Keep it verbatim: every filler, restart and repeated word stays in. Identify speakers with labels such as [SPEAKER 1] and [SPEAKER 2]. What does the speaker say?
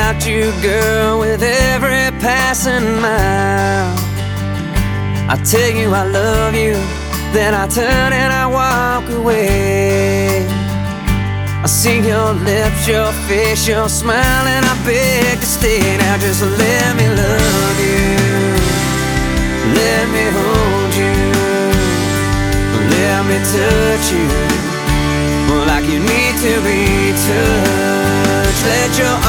[SPEAKER 1] about you, girl, with every passing mile. I tell you I love you, then I turn and I walk away. I see your lips, your face, your smile, and I beg to stay. Now just let me love you, let me hold you, let me touch you like you need to be touched. Let your